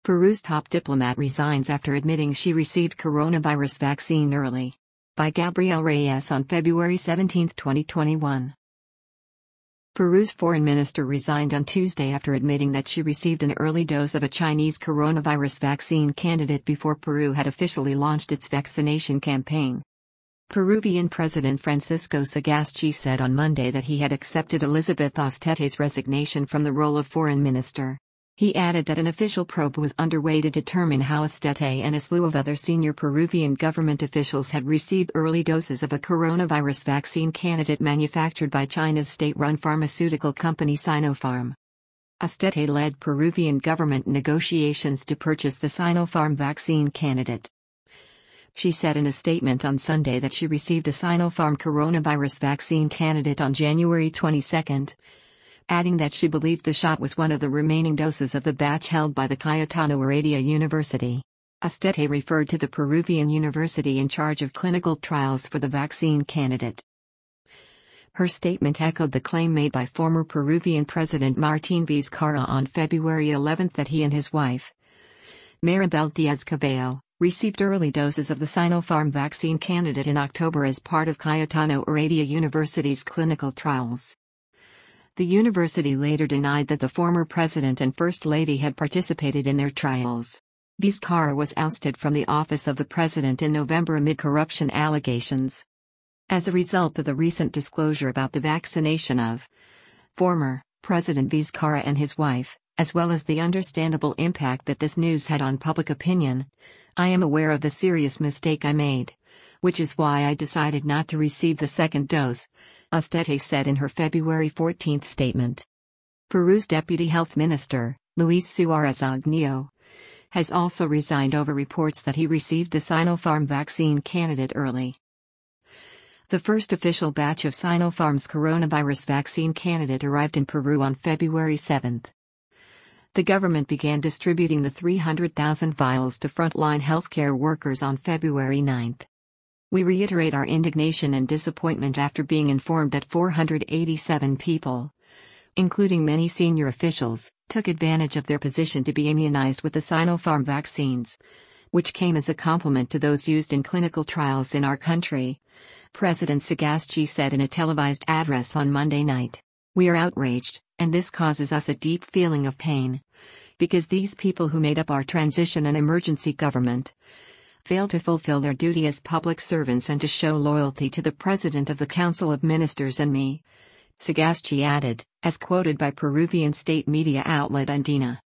Peru's top diplomat resigns after admitting she received coronavirus vaccine early. By Gabriel Reyes on February 17, 2021. Peru's foreign minister resigned on Tuesday after admitting that she received an early dose of a Chinese coronavirus vaccine candidate before Peru had officially launched its vaccination campaign. Peruvian President Francisco Sagasti said on Monday that he had accepted Elizabeth Ostete's resignation from the role of foreign minister. He added that an official probe was underway to determine how Ostete and a slew of other senior Peruvian government officials had received early doses of a coronavirus vaccine candidate manufactured by China's state-run pharmaceutical company Sinopharm. Ostete led Peruvian government negotiations to purchase the Sinopharm vaccine candidate. She said in a statement on Sunday that she received a Sinopharm coronavirus vaccine candidate on January 22, adding that she believed the shot was one of the remaining doses of the batch held by the Cayetano Heredia University. Ostete referred to the Peruvian university in charge of clinical trials for the vaccine candidate. Her statement echoed the claim made by former Peruvian President Martín Vizcarra on February 11 that he and his wife, Maribel Díaz-Cabello, received early doses of the Sinopharm vaccine candidate in October as part of Cayetano Heredia University's clinical trials. The university later denied that the former president and first lady had participated in their trials. Vizcarra was ousted from the office of the president in November amid corruption allegations. As a result of the recent disclosure about the vaccination of former President Vizcarra and his wife, as well as the understandable impact that this news had on public opinion, I am aware of the serious mistake I made, which is why I decided not to receive the second dose, Ostete said in her February 14 statement. Peru's deputy health minister, Luis Suarez Agnio, has also resigned over reports that he received the Sinopharm vaccine candidate early. The first official batch of Sinopharm's coronavirus vaccine candidate arrived in Peru on February 7. The government began distributing the 300,000 vials to frontline healthcare workers on February 9. We reiterate our indignation and disappointment after being informed that 487 people, including many senior officials, took advantage of their position to be immunized with the Sinopharm vaccines, which came as a complement to those used in clinical trials in our country, President Sagasti said in a televised address on Monday night. We are outraged, and this causes us a deep feeling of pain, because these people who made up our transition and emergency government failed to fulfill their duty as public servants and to show loyalty to the President of the Council of Ministers and me, Sagasti added, as quoted by Peruvian state media outlet Andina.